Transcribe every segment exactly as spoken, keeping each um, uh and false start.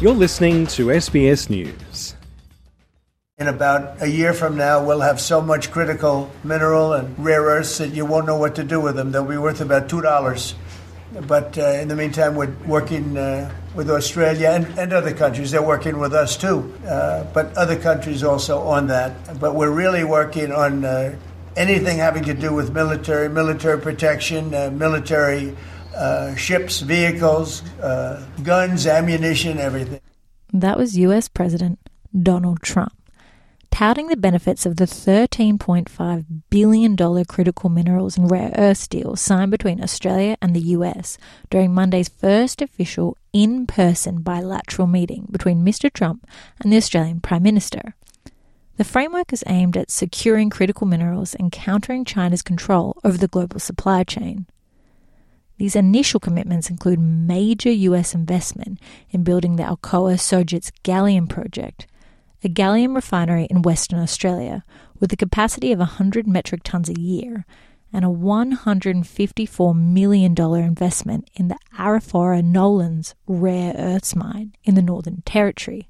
You're listening to S B S News. In about a year from now, we'll have so much critical mineral and rare earths that you won't know what to do with them. They'll be worth about two dollars. But uh, in the meantime, we're working uh, with Australia and, and other countries. They're working with us too, uh, but other countries also on that. But we're really working on uh, anything having to do with military, military protection, uh, military uh, ships, vehicles, uh, guns, ammunition, everything. That was U S President Donald Trump, touting the benefits of the thirteen point five billion dollars critical minerals and rare earths deal signed between Australia and the U S during Monday's first official in-person bilateral meeting between Mister Trump and the Australian Prime Minister. The framework is aimed at securing critical minerals and countering China's control over the global supply chain. These initial commitments include major U S investment in building the Alcoa Sojitz gallium project, a gallium refinery in Western Australia with a capacity of one hundred metric tonnes a year, and a one hundred fifty-four million dollars investment in the Arafura Nolans rare earths mine in the Northern Territory.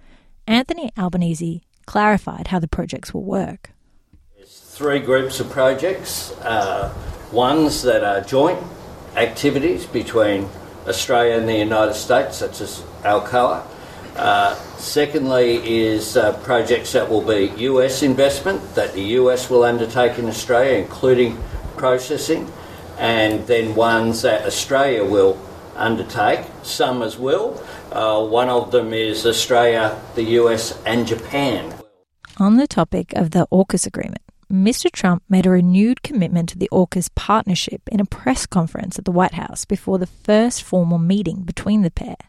Anthony Albanese clarified how the projects will work. There's three groups of projects, uh, ones that are joint activities between Australia and the United States, such as Alcoa. Uh, secondly is uh, projects that will be U S investment that the U S will undertake in Australia, including processing, and then ones that Australia will undertake, some as well. Uh, one of them is Australia, the U S and Japan. On the topic of the AUKUS agreement, Mister Trump made a renewed commitment to the AUKUS partnership in a press conference at the White House before the first formal meeting between the pair,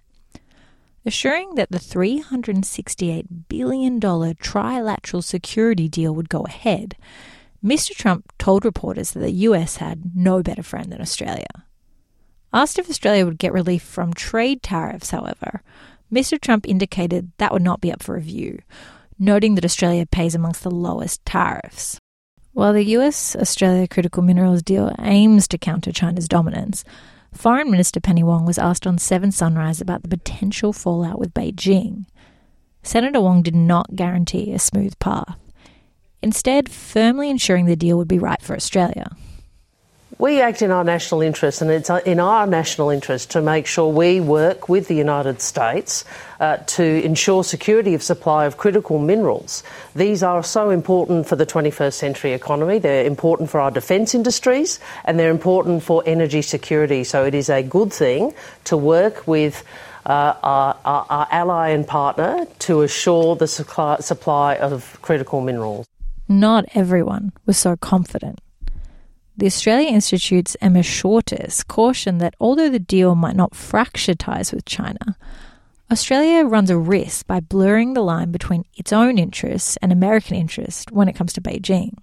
assuring that the three hundred sixty-eight billion dollars trilateral security deal would go ahead. Mister Trump told reporters that the U S had no better friend than Australia. Asked if Australia would get relief from trade tariffs, however, Mister Trump indicated that would not be up for review, noting that Australia pays amongst the lowest tariffs. While the U S-Australia critical minerals deal aims to counter China's dominance, Foreign Minister Penny Wong was asked on Seven Sunrise about the potential fallout with Beijing. Senator Wong did not guarantee a smooth path, instead firmly ensuring the deal would be right for Australia. We act in our national interest, and it's in our national interest to make sure we work with the United States uh, to ensure security of supply of critical minerals. These are so important for the twenty-first century economy. They're important for our defence industries, and they're important for energy security. So it is a good thing to work with uh, our, our, our ally and partner to assure the supply, supply of critical minerals. Not everyone was so confident. The Australia Institute's Emma Shortis cautioned that although the deal might not fracture ties with China, Australia runs a risk by blurring the line between its own interests and American interests when it comes to Beijing.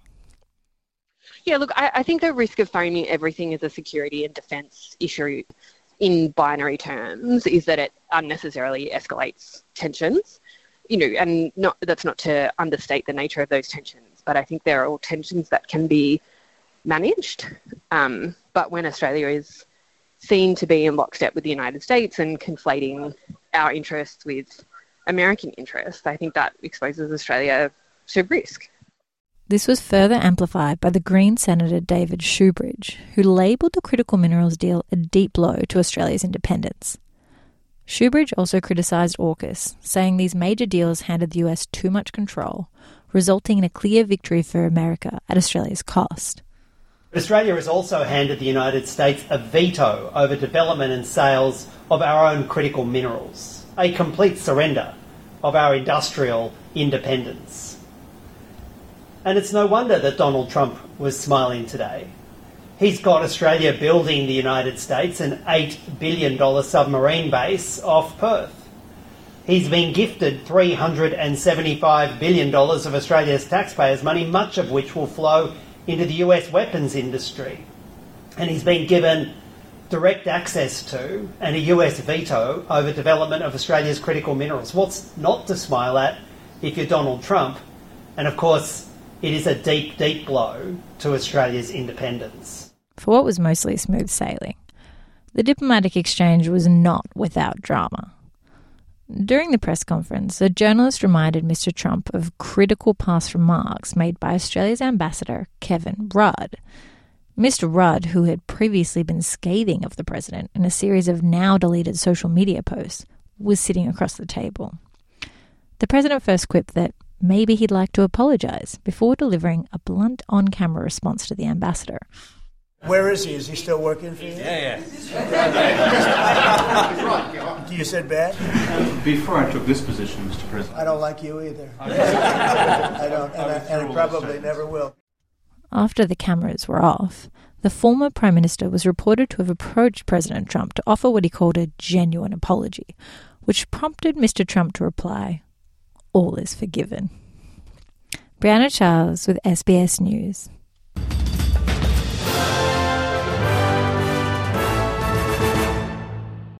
Yeah, look, I, I think the risk of framing everything as a security and defence issue in binary terms is that it unnecessarily escalates tensions. You know, and not, that's not to understate the nature of those tensions, but I think there are all tensions that can be managed. Um, but when Australia is seen to be in lockstep with the United States and conflating our interests with American interests, I think that exposes Australia to risk. This was further amplified by the Green Senator David Shoebridge, who labelled the critical minerals deal a deep blow to Australia's independence. Shoebridge also criticised AUKUS, saying these major deals handed the U S too much control, resulting in a clear victory for America at Australia's cost. Australia has also handed the United States a veto over development and sales of our own critical minerals, a complete surrender of our industrial independence. And it's no wonder that Donald Trump was smiling today. He's got Australia building the United States an eight billion dollars submarine base off Perth. He's been gifted three hundred seventy-five billion dollars of Australia's taxpayers' money, much of which will flow into the U S weapons industry. And he's been given direct access to and a U S veto over development of Australia's critical minerals. What's not to smile at if you're Donald Trump? And of course, it is a deep, deep blow to Australia's independence. For what was mostly smooth sailing, the diplomatic exchange was not without drama. During the press conference, a journalist reminded Mister Trump of critical past remarks made by Australia's ambassador, Kevin Rudd. Mister Rudd, who had previously been scathing of the president in a series of now-deleted social media posts, was sitting across the table. The president first quipped that maybe he'd like to apologise before delivering a blunt on-camera response to the ambassador. Where is he? Is he still working for you? Yeah, yeah. You said bad? Before I took this position, Mister President. I don't like you either. I don't, and I, and I probably never will. After the cameras were off, the former Prime Minister was reported to have approached President Trump to offer what he called a genuine apology, which prompted Mister Trump to reply, "All is forgiven." Brianna Charles with S B S News.